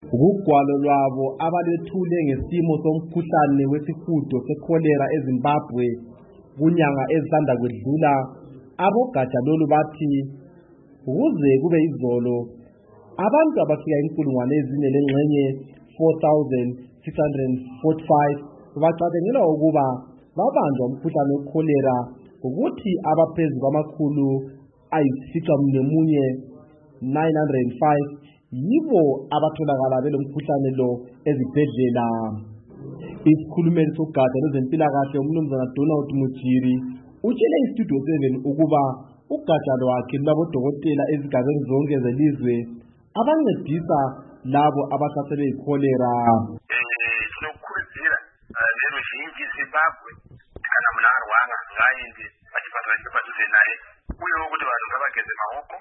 Ukugwalo lwabo abalethule ngesimo somkhuhlane wesihudo sekholera eZimbabwe kunyanga ezisanda kwedlula, abogatsha lolu bathi ukuze kube izolo abantu abafika 4,645 bacatshangelwa ukuba babanjwa umkhuhlane wekholera, ukuthi abaphezu kwamakhulu ayisificamunwemunye 905 yibo abatholakala belomkhuhlane lo ezibhedlela. Isikhulumeli sogatsha lwezempilakahle uMnumzana Donald Mujiri utshele iStudio 7 ukuba ugatsha lwakhe lwabodokotela ezigabeni zonke zelizwe abancedisa labo abahlaselwe yikholera. Tinokurudzira veruzhinji Zimbabwe kana munhu arwara ngaaende pachipatara chiri padhuze naye, uyewo kuti vanhu ngavageze maoko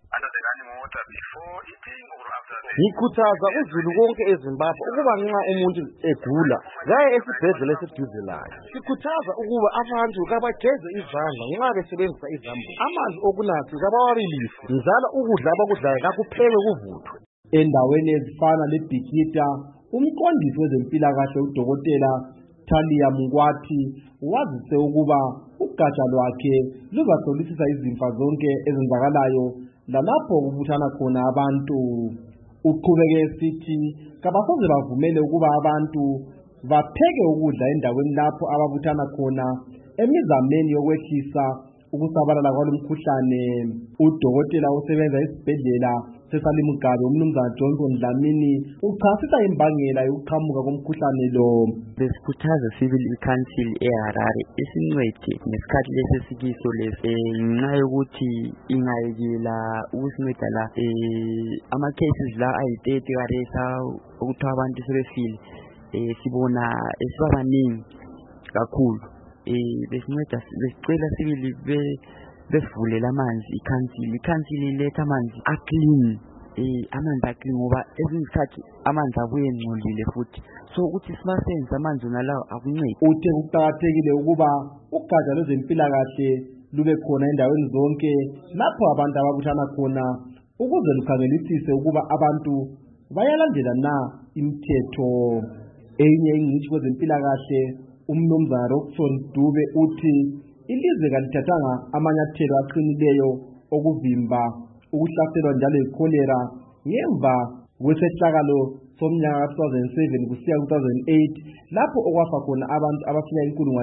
Ngikhuthaza uzulu konke eZimbabwe ukuba nxa umuntu egula ngaye esibhedlela esiduze laye. Sikhuthaza ukuba abantu kabageze izandla nxa besebenzisa izambuzi. Amanzi okunatha kabawabilise, njalo ukudla abakudlayo kakuphekwe kuvuthwe. Endaweni ezifana leBhikita, umqondisi wezempilakahle uDokotela Thalia Mngwathi wazise ukuba ugatsha lwakhe luzahlolisisa izimfa zonke ezenzakalayo lalapho kubuthana khona abantu. Uqhubeke esithi kabasoze bavumele ukuba abantu bapheke ukudla endaweni lapho ababuthana khona emizameni yokwehlisa ukusabalala kwalomkhuhlane. Udokotela osebenza esibhedlela seSalimgabe uMnumzana Johnson Dlamini uchasisa imbangela yokuqhamuka komkhuhlane lo. Besikhuthaza Civil Council eHarare isincede ngesikhathi lesi sikiso lesi ngenxa yokuthi ingayekela ukusinceda la ama cases la ayi-30 karesa ukuthi abantu sebefile sibona esibabaningi kakhulu. Besinceda besicela sibili besivulela amanzi ikhansili iletha amanzi aclean ngoba ezinye izikhathi amanzi abuye engcolile futhi, so ukuthi sibasenze amanzi nalawo akuncedi. Uthe kuqakathekile ukuba ugatsha lwezempilakahle lube khona endaweni zonke lapho abantu ababuthana khona ukuze lukhangelisise ukuba abantu bayalandela na imithetho. Enye ingcitshi kwezempilakahle uMnumzana Roxon Dube uthi ilizwe kalithathanga amanyathelo aqinileyo okuvimba ukuhlaselwa njalo yikholera ngemva kwesehlakalo somnyaka 2007 kusiya 2008 lapho okwafa khona abantu abafika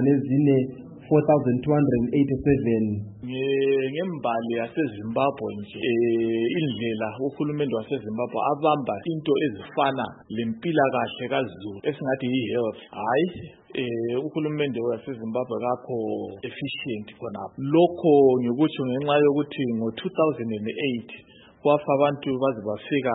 4,287. Ngembali yaseZimbabwe nje indlela uhulumende waseZimbabwe abamba into ezifana lempilakahle kaZulu esingathi yi-health, hayi uhulumende waseZimbabwe kakho efficient khonapho. Lokho ngikutsho ngenxa yokuthi ngo-2008 kwafa abantu baze bafika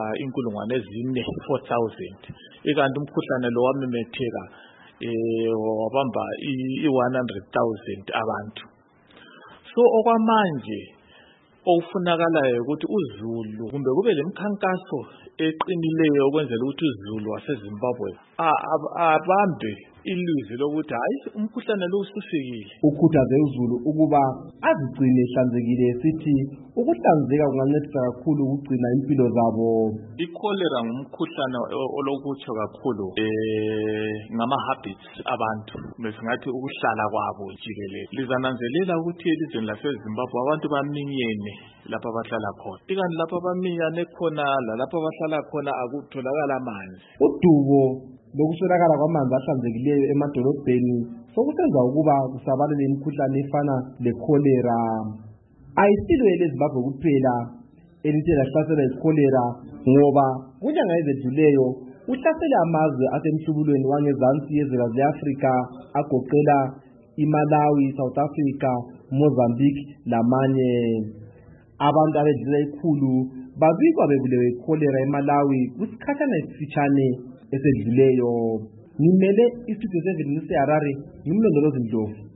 4,000, ikanti umkhuhlane lo wamemetheka wabamba i-100,000 abantu. So okwamanje okufunakalayo ukuthi uZulu kumbe kube lemkhankaso eqinileyo ukwenzela ukuthi uZulu waseZimbabwe abambe ilizwi lokuthi hayi umkhuhlane lo usufikile. Ukhuthaze uZulu ukuba azigcine ehlanzekile, sithi ukuhlanzeka kungancedisa kakhulu ukugcina impilo zabo. Ikholera ngumkhuhlane olokutsho kakhulu ngama-habits abantu, besingathi ukuhlala kwabo jikelele. Lizananzelela ukuthi elizweni laseZimbabwe abantu baminyene lapha abahlala khona, ikanti lapha baminyane khona lalapha abahlala khona akutholakala amanzi. Udubo lokuswelakala kwamanzi ahlanzekileyo emadolobheni sokusenza ukuba kusabalele imikhuhlane efana lekholera. Ayisilo eleZimbabwe kuphela elithe lahlasela ikholera, ngoba kunyanga ezedluleyo uhlasele amazwe asemhlubulweni wangezansi yezwe le-Afrika agoqela iMalawi, South Africa, Mozambique lamanye. Abantu abedlula ikhulu babikwa bebulewe ikholera eMalawi kusikhathana esifitshane esedluleyo. Ngimele iStudio 7 eHarare, ngimlondolozi Ndlovu.